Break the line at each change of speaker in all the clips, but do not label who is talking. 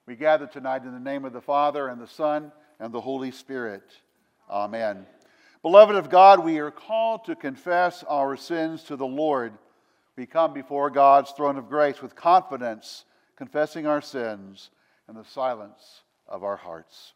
We gather tonight in the name of the Father, and the Son, and the Holy Spirit. Amen. Beloved of God, we are called to confess our sins to the Lord. We come before God's throne of grace with confidence, confessing our sins in the silence of our hearts.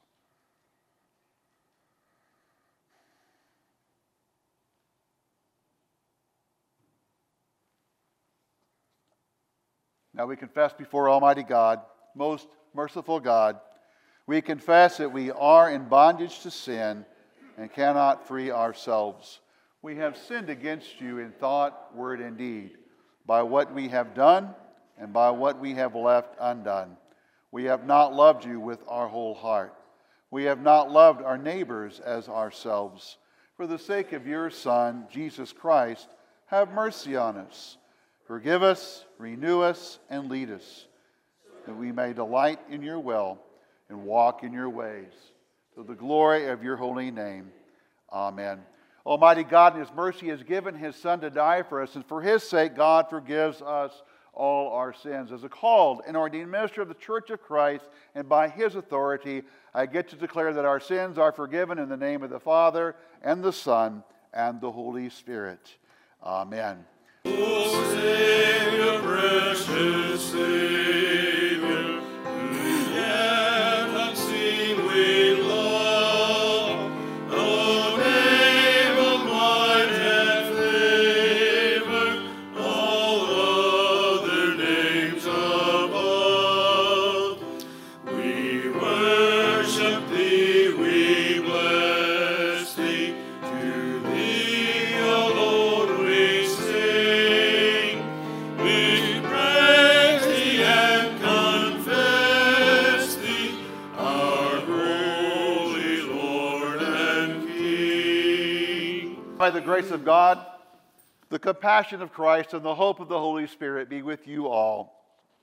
Now we confess before Almighty God, most merciful God, we confess that we are in bondage to sin and cannot free ourselves. We have sinned against you in thought, word, and deed, by what we have done and by what we have left undone. We have not loved you with our whole heart. We have not loved our neighbors as ourselves. For the sake of your Son, Jesus Christ, have mercy on us. Forgive us, renew us, and lead us, that we may delight in your will and walk in your ways, to the glory of your holy name. Amen. Almighty God, in his mercy, has given his Son to die for us, and for his sake, God forgives us all our sins. As a called and ordained minister of the Church of Christ, and by his authority, I get to declare that our sins are forgiven in the name of the Father, and the Son, and the Holy Spirit. Amen.
O Savior, precious Savior, who yet unseen we love, O name of might and favor, all other names above. We worship thee, we bless thee, to thee alone we sing. We praise thee and confess thee, our holy Lord and King.
By the grace of God, the compassion of Christ, and the hope of the Holy Spirit be with you all.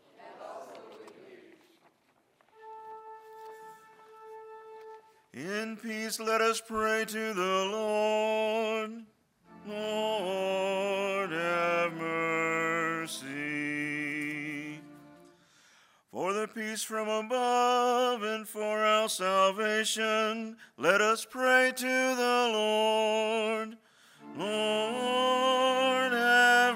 In peace let us pray to the Lord. Lord, have mercy. For the peace from above and for our salvation, let us pray to the Lord. Lord, have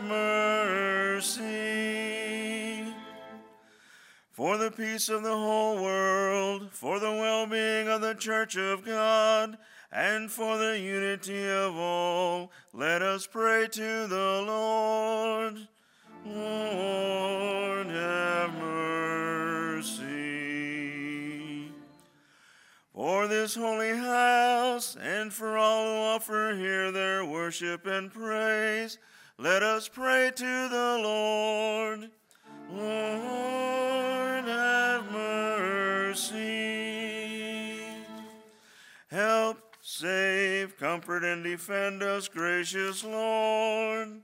mercy. For the peace of the whole world, for the well-being of the Church of God, and for the unity of all, let us pray to the Lord. Lord, have mercy. For this holy house, and for all who offer here their worship and praise, let us pray to the Lord. Lord, have mercy. Help, save, comfort, and defend us, gracious Lord.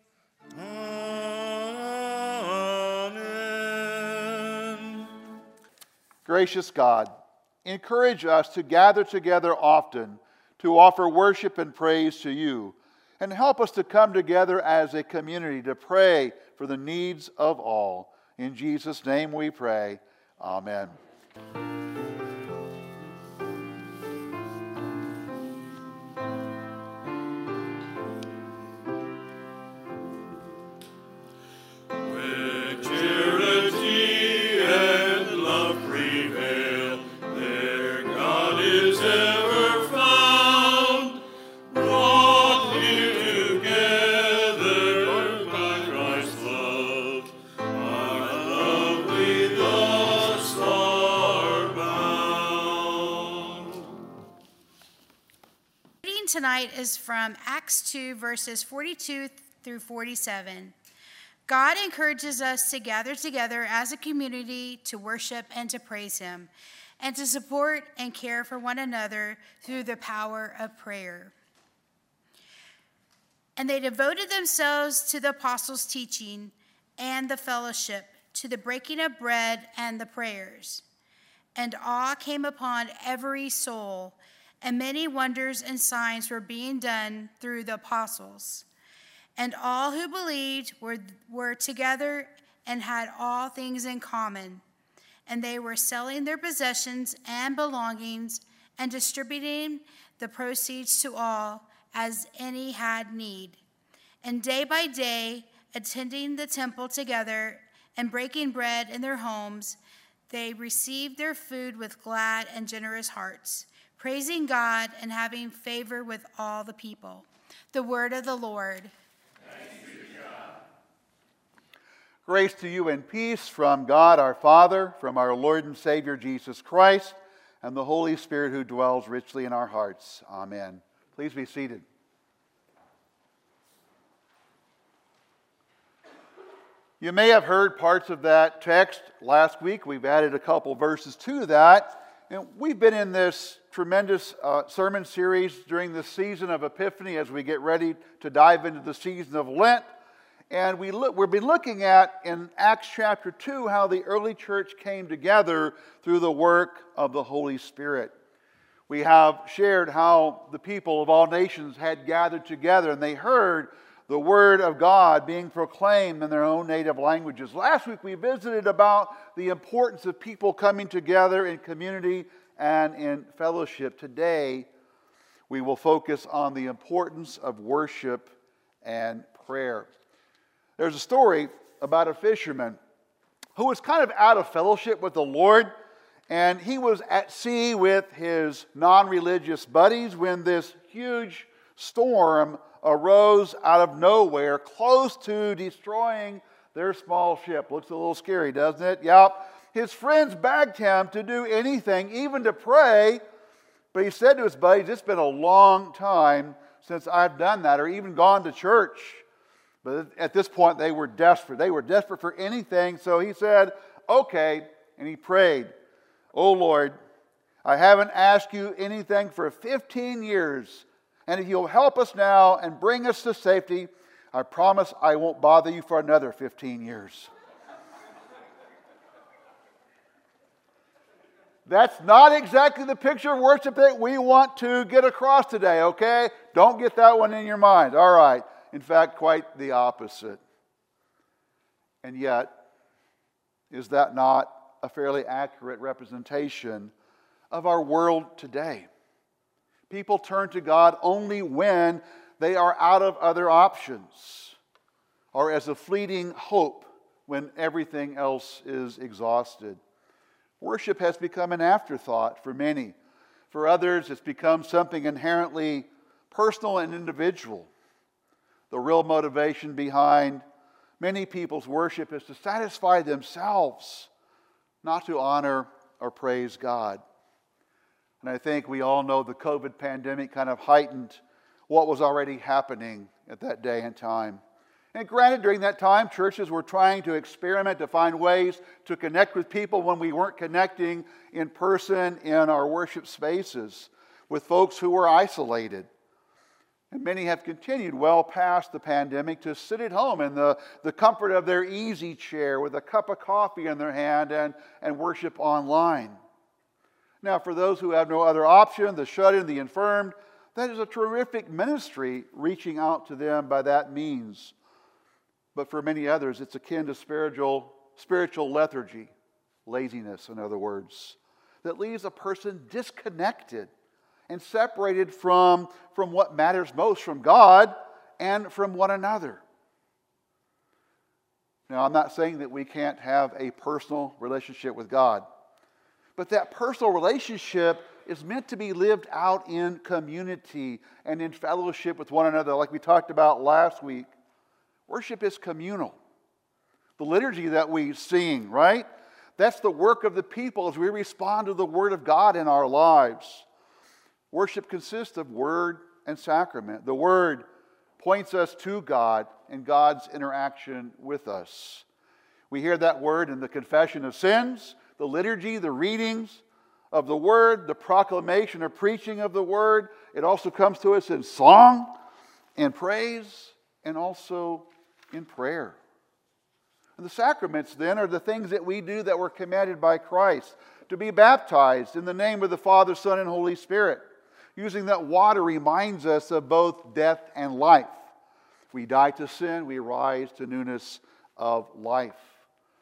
Amen.
Gracious God, encourage us to gather together often to offer worship and praise to you, and help us to come together as a community to pray for the needs of all. In Jesus' name we pray. Amen.
Where charity and love prevail, there God is ever found, brought here together by Christ's love. Our love we thus are bound.
Reading tonight is from Acts 2, verses 42 through 47. God encourages us to gather together as a community to worship and to praise him, and to support and care for one another through the power of prayer. And they devoted themselves to the apostles' teaching and the fellowship, to the breaking of bread and the prayers. And awe came upon every soul, and many wonders and signs were being done through the apostles. And all who believed were together and had all things in common. and they were selling their possessions and belongings and distributing the proceeds to all as any had need. And day by day, attending the temple together and breaking bread in their homes, they received their food with glad and generous hearts, praising God and having favor with all the people. The word of the Lord.
Thanks be to God.
Grace to you and peace from God our Father, from our Lord and Savior Jesus Christ, and the Holy Spirit who dwells richly in our hearts. Amen. Please be seated. You may have heard parts of that text last week. We've added a couple verses to that. And we've been in this tremendous sermon series during the season of Epiphany as we get ready to dive into the season of Lent. And we've been looking at, in Acts chapter 2, how the early church came together through the work of the Holy Spirit. We have shared how the people of all nations had gathered together and they heard the Word of God being proclaimed in their own native languages. Last week we visited about the importance of people coming together in community and in fellowship. Today we will focus on the importance of worship and prayer. There's a story about a fisherman who was kind of out of fellowship with the Lord, and he was at sea with his non-religious buddies when this huge storm arose out of nowhere, close to destroying their small ship. Looks a little scary, doesn't it? Yep. His friends begged him to do anything, even to pray, but he said to his buddies, "It's been a long time since I've done that or even gone to church." But at this point, they were desperate. They were desperate for anything, so he said, "Okay," and he prayed, "Oh Lord, I haven't asked you anything for 15 years. And if you'll help us now and bring us to safety, I promise I won't bother you for another 15 years. That's not exactly the picture of worship that we want to get across today, okay? Don't get that one in your mind. All right. In fact, quite the opposite. And yet, is that not a fairly accurate representation of our world today? People turn to God only when they are out of other options, or as a fleeting hope when everything else is exhausted. Worship has become an afterthought for many. For others, it's become something inherently personal and individual. The real motivation behind many people's worship is to satisfy themselves, not to honor or praise God. And I think we all know the COVID pandemic kind of heightened what was already happening at that day and time. And granted, during that time, churches were trying to experiment to find ways to connect with people when we weren't connecting in person in our worship spaces with folks who were isolated. And many have continued well past the pandemic to sit at home in the comfort of their easy chair with a cup of coffee in their hand and worship online. Now, for those who have no other option, the shut-in, the infirmed, that is a terrific ministry reaching out to them by that means. But for many others, it's akin to spiritual lethargy, laziness, in other words, that leaves a person disconnected and separated from what matters most, from God and from one another. Now, I'm not saying that we can't have a personal relationship with God. But that personal relationship is meant to be lived out in community and in fellowship with one another, like we talked about last week. Worship is communal. The liturgy that we sing, right? That's the work of the people as we respond to the Word of God in our lives. Worship consists of word and sacrament. The Word points us to God and God's interaction with us. We hear that Word in the confession of sins, the liturgy, the readings of the Word, the proclamation or preaching of the Word. It also comes to us in song and praise and also in prayer. And the sacraments then are the things that we do that were commanded by Christ. To be baptized in the name of the Father, Son, and Holy Spirit. Using that water reminds us of both death and life. We die to sin, we rise to newness of life.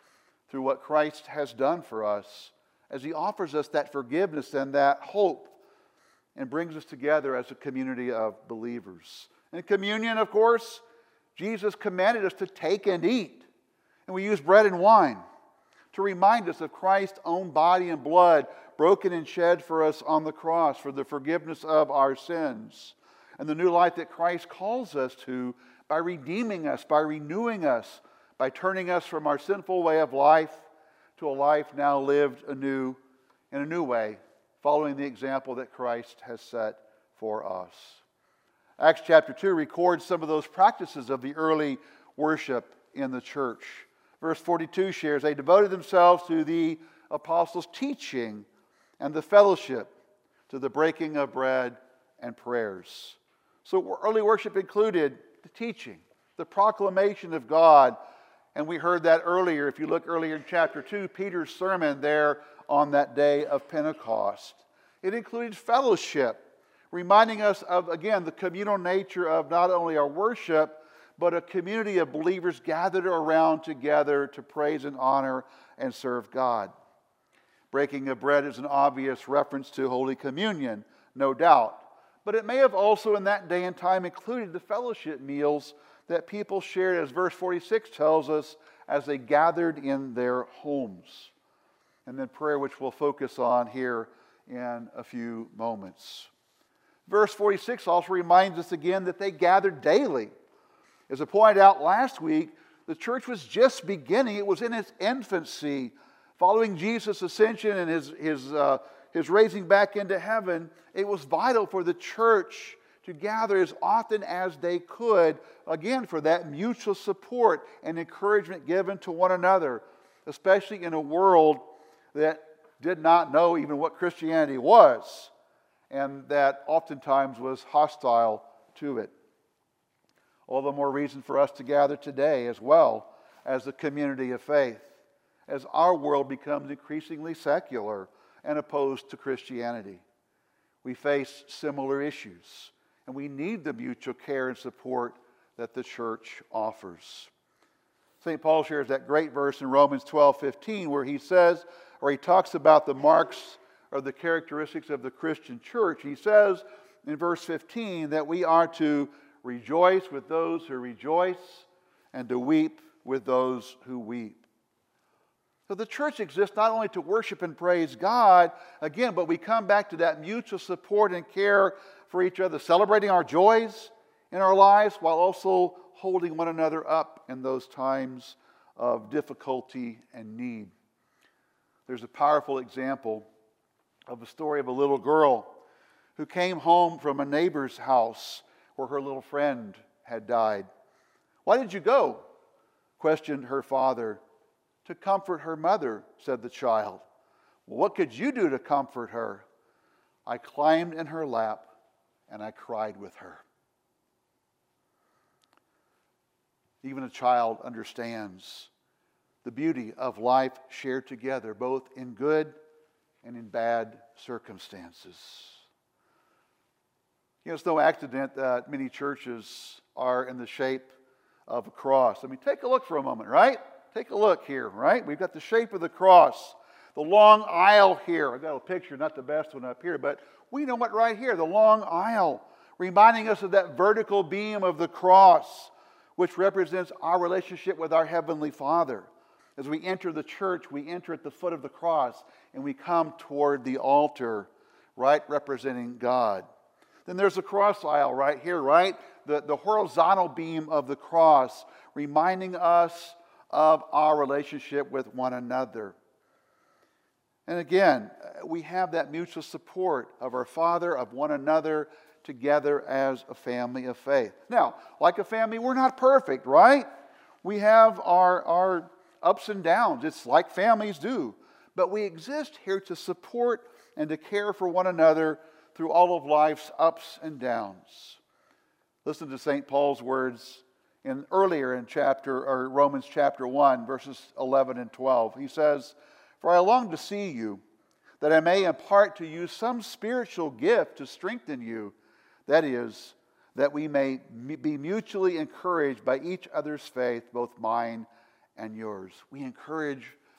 through what Christ has done for us, as he offers us that forgiveness and that hope and brings us together as a community of believers. In communion, of course, Jesus commanded us to take and eat. And we use bread and wine to remind us of Christ's own body and blood broken and shed for us on the cross for the forgiveness of our sins, and the new life that Christ calls us to by redeeming us, by renewing us, by turning us from our sinful way of life to a life now lived anew in a new way, following the example that Christ has set for us. Acts chapter 2 records some of those practices of the early worship in the church. Verse 42 shares, they devoted themselves to the apostles' teaching and the fellowship, to the breaking of bread and prayers. So early worship included the teaching, the proclamation of God. And we heard that earlier. If you look earlier in chapter 2, Peter's sermon there on that day of Pentecost. It included fellowship, reminding us of, again, the communal nature of not only our worship, but a community of believers gathered around together to praise and honor and serve God. Breaking of bread is an obvious reference to Holy Communion, no doubt. But it may have also in that day and time included the fellowship meals that people shared, as verse 46 tells us, as they gathered in their homes. And then prayer, which we'll focus on here in a few moments. Verse 46 also reminds us again that they gathered daily. As I pointed out last week, the church was just beginning. It was in its infancy. Following Jesus' ascension and his raising back into heaven, it was vital for the church to gather as often as they could, again, for that mutual support and encouragement given to one another, especially in a world that did not know even what Christianity was, and that oftentimes was hostile to it. All the more reason for us to gather today as well as the community of faith, as our world becomes increasingly secular and opposed to Christianity. We face similar issues, and we need the mutual care and support that the church offers. St. Paul shares that great verse in Romans 12:15 where he says, or he talks about the marks or the characteristics of the Christian church. He says in verse 15 that we are to rejoice with those who rejoice and to weep with those who weep. So the church exists not only to worship and praise God, again, but we come back to that mutual support and care for each other, celebrating our joys in our lives while also holding one another up in those times of difficulty and need. There's a powerful example of the story of a little girl who came home from a neighbor's house where her little friend had died. "Why did you go?" questioned her father. "To comfort her mother," said the child. "Well, what could you do to comfort her?" "I climbed in her lap and I cried with her." Even a child understands the beauty of life shared together, both in good and in bad circumstances. You know, it's no accident that many churches are in the shape of a cross. I mean, take a look for a moment, right? Take a look here, right? We've got the shape of the cross, the long aisle here. I've got a picture, not the best one up here, but we know what right here, the long aisle, reminding us of that vertical beam of the cross, which represents our relationship with our Heavenly Father. As we enter the church, we enter at the foot of the cross, and we come toward the altar, right, representing God. Then there's the cross aisle right here, right? The horizontal beam of the cross, reminding us of our relationship with one another. And again, we have that mutual support of our Father, of one another, together as a family of faith. Now, like a family, we're not perfect, right? We have our ups and downs. It's like families do. But we exist here to support and to care for one another through all of life's ups and downs. Listen to St. Paul's words earlier in Romans chapter 1, verses 11 and 12. He says, "For I long to see you, that I may impart to you some spiritual gift to strengthen you. That is, that we may be mutually encouraged by each other's faith, both mine and yours." We encourage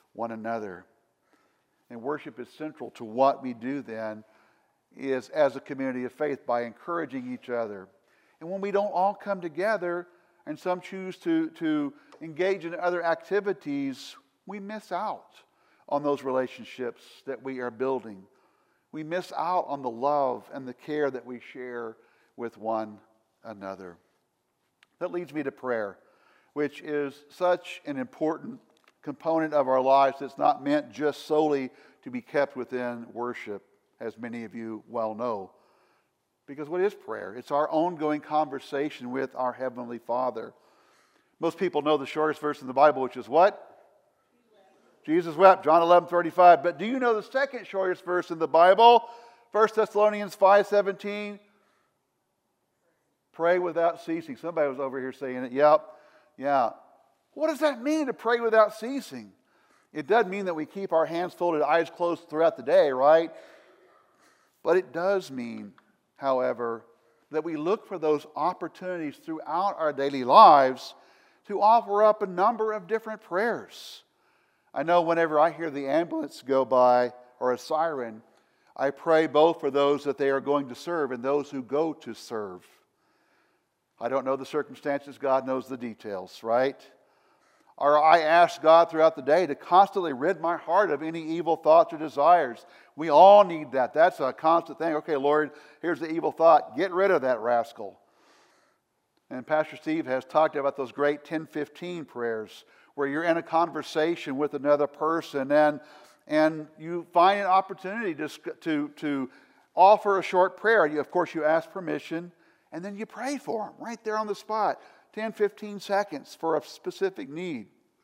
one another. And worship is central to what we do then is as a community of faith by encouraging each other. And when we don't all come together and some choose to engage in other activities, we miss out on those relationships that we are building. We miss out on the love and the care that we share with one another. That leads me to prayer, which is such an important component of our lives that's not meant just solely to be kept within worship, as many of you well know. Because what is prayer? It's our ongoing conversation with our Heavenly Father. Most people know the shortest verse in the Bible, which is what? Jesus wept, John 11:35. But do you know the second shortest verse in the Bible? 1 Thessalonians 5:17. Pray without ceasing. Somebody was over here saying it. Yep. Yeah. What does that mean to pray without ceasing? It doesn't mean that we keep our hands folded, eyes closed throughout the day, right? But it does mean, however, that we look for those opportunities throughout our daily lives to offer up a number of different prayers. I know whenever I hear the ambulance go by or a siren, I pray both for those that they are going to serve and those who go to serve. I don't know the circumstances. God knows the details, right? Or I ask God throughout the day to constantly rid my heart of any evil thoughts or desires. We all need that. That's a constant thing. Okay, Lord, here's the evil thought. Get rid of that rascal. And Pastor Steve has talked about those great 10-15 prayers where you're in a conversation with another person and you find an opportunity to offer a short prayer. Of course, you ask permission and then you pray for them right there on the spot. 10, 15 seconds for a specific need.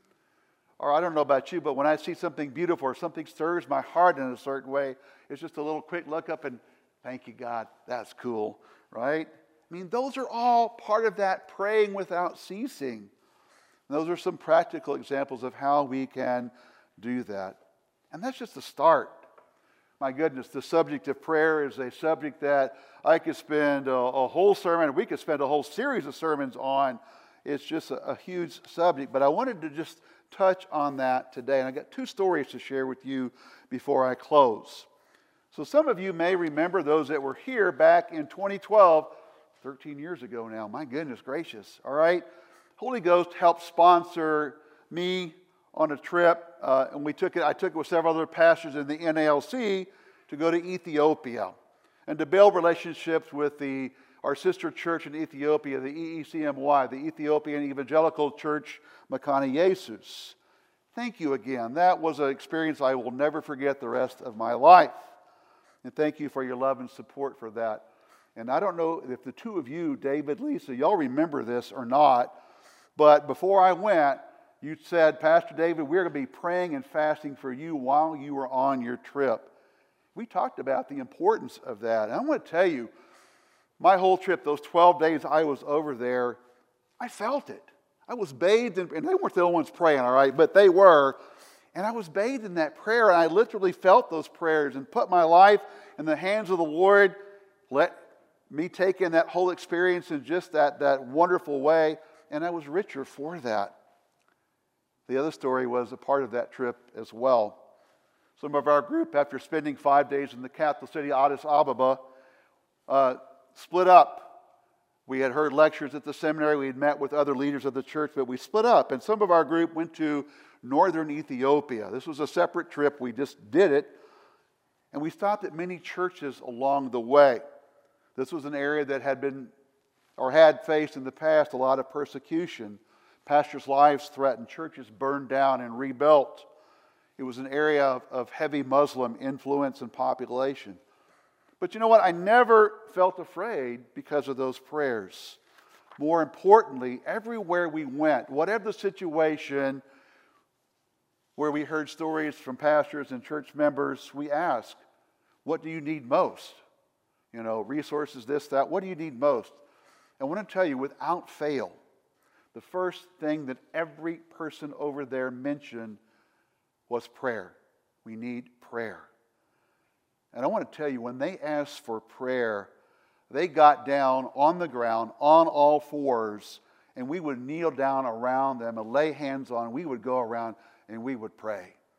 Or I don't know about you, but when I see something beautiful or something stirs my heart in a certain way, it's just a little quick look up and thank you, God, that's cool, right? I mean, those are all part of that praying without ceasing. And those are some practical examples of how we can do that. And that's just the start. My goodness, the subject of prayer is a subject that I could spend a whole sermon, we could spend a whole series of sermons on. It's just a huge subject, but I wanted to just touch on that today. And I got two stories to share with you before I close. So some of you may remember those that were here back in 2012, 13 years ago now. My goodness gracious, all right? Holy Ghost helped sponsor me on a trip, and I took it with several other pastors in the NALC to go to Ethiopia and to build relationships with our sister church in Ethiopia, the EECMY, the Ethiopian Evangelical Church Makana Jesus. Thank you again. That was an experience I will never forget the rest of my life. And thank you for your love and support for that. And I don't know if the two of you, David, Lisa, y'all remember this or not, but before I went, you said, Pastor David, we're going to be praying and fasting for you while you were on your trip. We talked about the importance of that. And I want to tell you, my whole trip, those 12 days I was over there, I felt it. I was bathed in, and they weren't the only ones praying, all right, but they were. And I was bathed in that prayer, and I literally felt those prayers and put my life in the hands of the Lord. Let me take in that whole experience in just that wonderful way, and I was richer for that. The other story was a part of that trip as well. Some of our group, after spending 5 days in the capital city, Addis Ababa, split up. We had heard lectures at the seminary. We had met with other leaders of the church, but we split up. And some of our group went to northern Ethiopia. This was a separate trip. We just did it. And we stopped at many churches along the way. This was an area that had been or had faced in the past a lot of persecution. Pastors' lives threatened. Churches burned down and rebuilt. It was an area of heavy Muslim influence and population. But you know what? I never felt afraid because of those prayers. More importantly, everywhere we went, whatever the situation, where we heard stories from pastors and church members, we asked, what do you need most? You know, resources, this, that. What do you need most? I want to tell you, without fail, the first thing that every person over there mentioned was prayer. We need prayer. And I want to tell you, when they asked for prayer, they got down on the ground on all fours, and we would kneel down around them and lay hands on. We would go around and we would pray.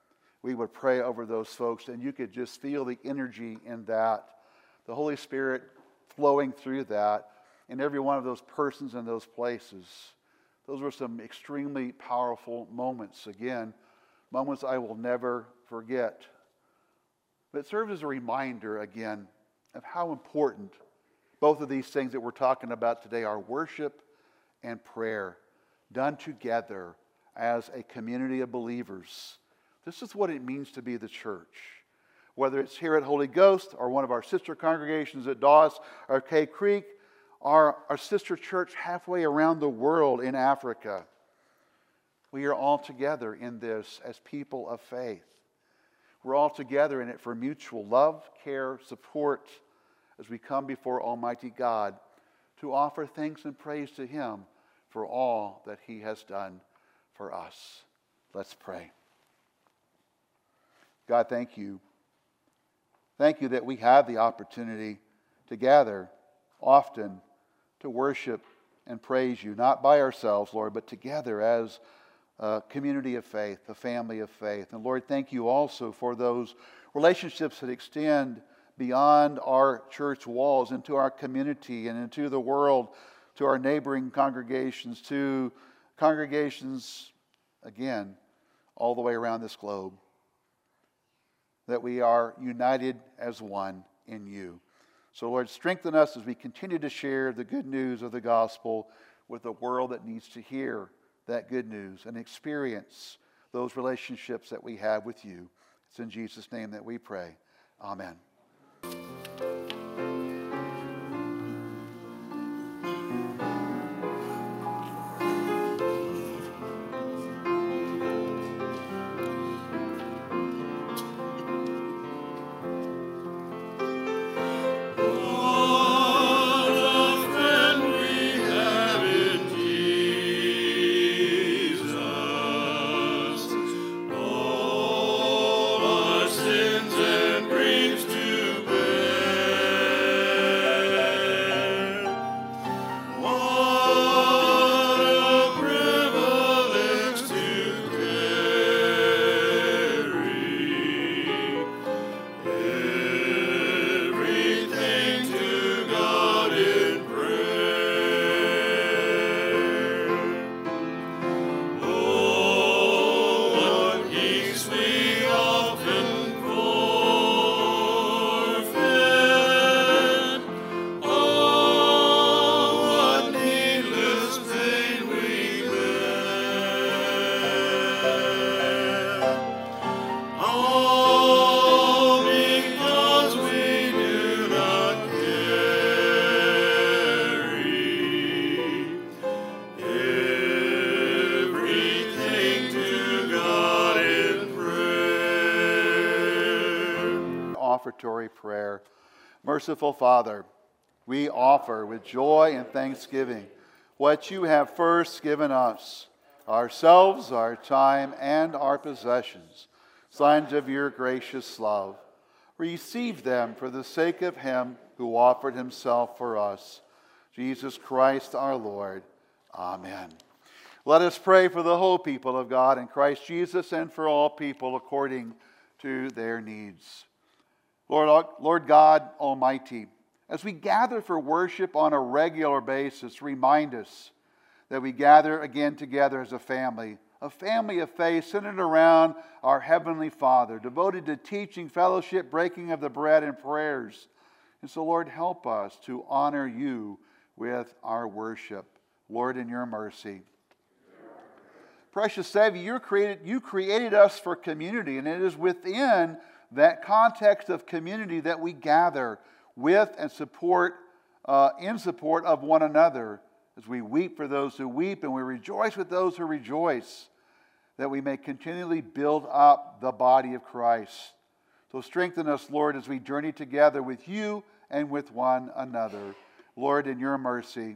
we would pray over those folks, and you could just feel the energy in that, the Holy Spirit flowing through that in every one of those persons and those places. Those were some extremely powerful moments. Again, moments I will never forget. But it serves as a reminder, again, of how important both of these things that we're talking about today are: worship and prayer, done together as a community of believers. This is what it means to be the church. Whether it's here at Holy Ghost or one of our sister congregations at Doss or Cave Creek, our sister church halfway around the world in Africa, we are all together in this as people of faith. We're all together in it for mutual love, care, support as we come before Almighty God to offer thanks and praise to Him for all that He has done for us. Let's pray. God, thank you. Thank you that we have the opportunity to gather often to worship and praise you, not by ourselves, Lord, but together as a community of faith, a family of faith. And Lord, thank you also for those relationships that extend beyond our church walls into our community and into the world, to our neighboring congregations, to congregations, again, all the way around this globe. That we are united as one in you. So Lord, strengthen us as we continue to share the good news of the gospel with a world that needs to hear that good news and experience those relationships that we have with you. It's in Jesus' name that we pray. Amen. Offertory prayer. Merciful Father, we offer with joy and thanksgiving what you have first given us, ourselves, our time, and our possessions, signs of your gracious love. Receive them for the sake of him who offered himself for us, Jesus Christ our Lord. Amen. Let us pray for the whole people of God in Christ Jesus and for all people according to their needs. Lord God Almighty, as we gather for worship on a regular basis, remind us that we gather again together as a family of faith centered around our Heavenly Father, devoted to teaching, fellowship, breaking of the bread, and prayers. And so, Lord, help us to honor you with our worship. Lord, in your mercy. Precious Savior, you created us for community, and it is within that context of community that we gather with and in support of one another as we weep for those who weep and we rejoice with those who rejoice, that we may continually build up the body of Christ. So strengthen us, Lord, as we journey together with you and with one another. Lord, in your mercy.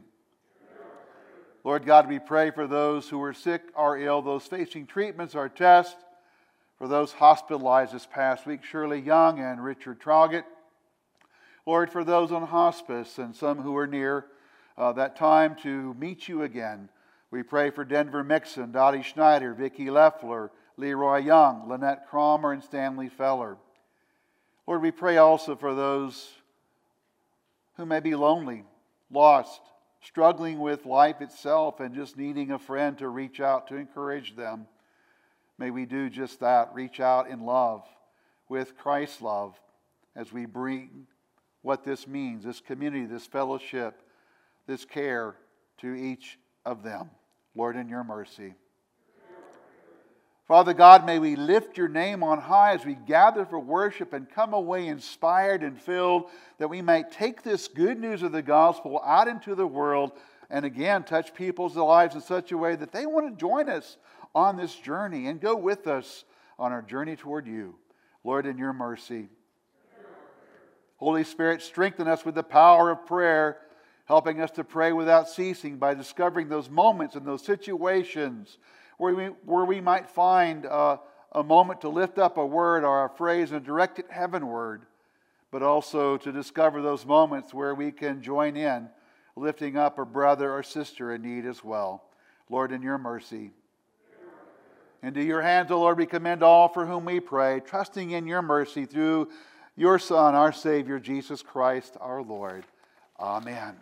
Lord God, we pray for those who are sick or ill, those facing treatments or tests, for those hospitalized this past week, Shirley Young and Richard Trogett. Lord, for those on hospice and some who are near that time to meet you again, we pray for Denver Mixon, Dottie Schneider, Vicki Leffler, Leroy Young, Lynette Cromer, and Stanley Feller. Lord, we pray also for those who may be lonely, lost, struggling with life itself and just needing a friend to reach out to encourage them. May we do just that, reach out in love, with Christ's love, as we bring what this means, this community, this fellowship, this care to each of them. Lord, in your mercy. Father God, may we lift your name on high as we gather for worship and come away inspired and filled, that we might take this good news of the gospel out into the world and again touch people's lives in such a way that they want to join us on this journey and go with us on our journey toward you. Lord, in your mercy. Holy Spirit, strengthen us with the power of prayer, helping us to pray without ceasing by discovering those moments and those situations where we might find a moment to lift up a word or a phrase and direct it heavenward, but also to discover those moments where we can join in, lifting up a brother or sister in need as well. Lord, in your mercy. Into your hands, O Lord, we commend all for whom we pray, trusting in your mercy through your Son, our Savior, Jesus Christ, our Lord. Amen.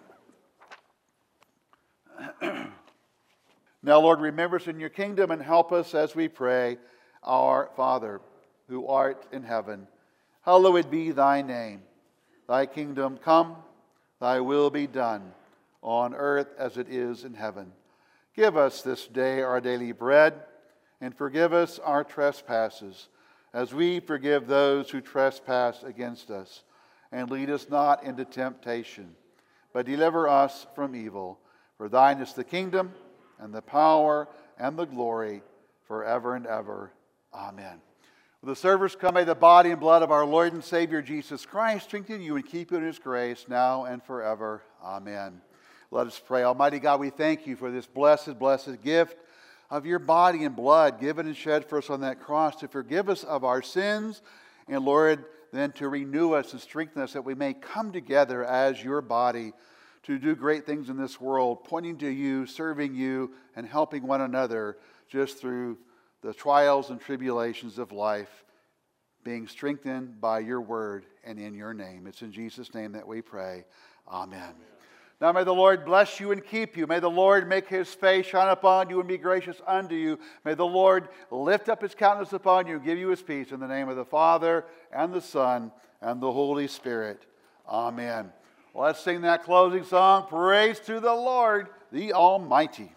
Now, Lord, remember us in your kingdom and help us as we pray. Our Father, who art in heaven, hallowed be thy name. Thy kingdom come, thy will be done, on earth as it is in heaven. Give us this day our daily bread, and forgive us our trespasses, as we forgive those who trespass against us. And lead us not into temptation, but deliver us from evil. For thine is the kingdom, and the power, and the glory, forever and ever. Amen. Will the servers come, may the body and blood of our Lord and Savior Jesus Christ strengthen you and keep you in his grace, now and forever. Amen. Let us pray. Almighty God, we thank you for this blessed, blessed gift of your body and blood given and shed for us on that cross to forgive us of our sins, and Lord, then to renew us and strengthen us that we may come together as your body to do great things in this world, pointing to you, serving you, and helping one another just through the trials and tribulations of life, being strengthened by your word and in your name. It's in Jesus' name that we pray. Amen. Now may the Lord bless you and keep you. May the Lord make his face shine upon you and be gracious unto you. May the Lord lift up his countenance upon you and give you his peace. In the name of the Father, and the Son, and the Holy Spirit. Amen. Let's sing that closing song, Praise to the Lord, the Almighty.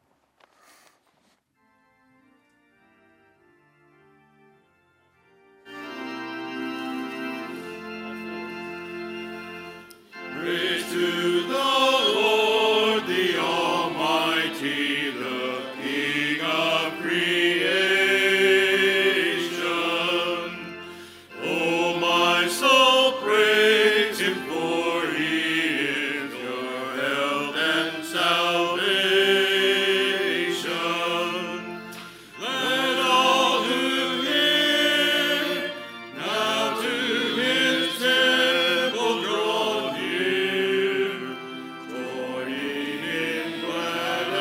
Praise to the Lord, the Almighty, the King of creation. O my soul, praise him, for he is your health and salvation. Let all who live now to his temple draw near, joining in glad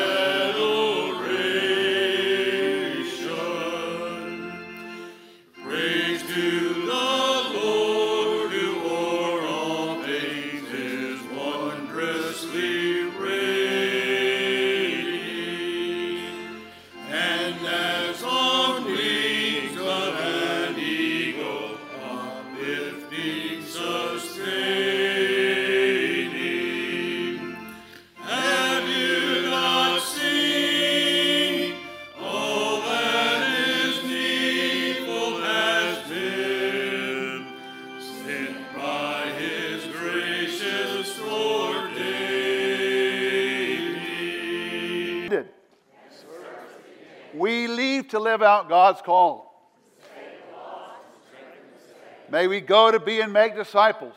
adoration. Praise to the Lord, who o'er all things is wondrously reigning, and as on wings of an eagle, uplifting, sustaining. Have you not seen all that is needful has been sent by his gracious ordaining?
We leave to live out God's call. May we go to be and make disciples.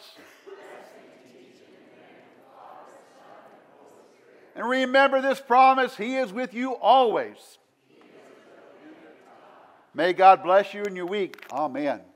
And remember this promise, he is with you always. May God bless you in your week. Amen.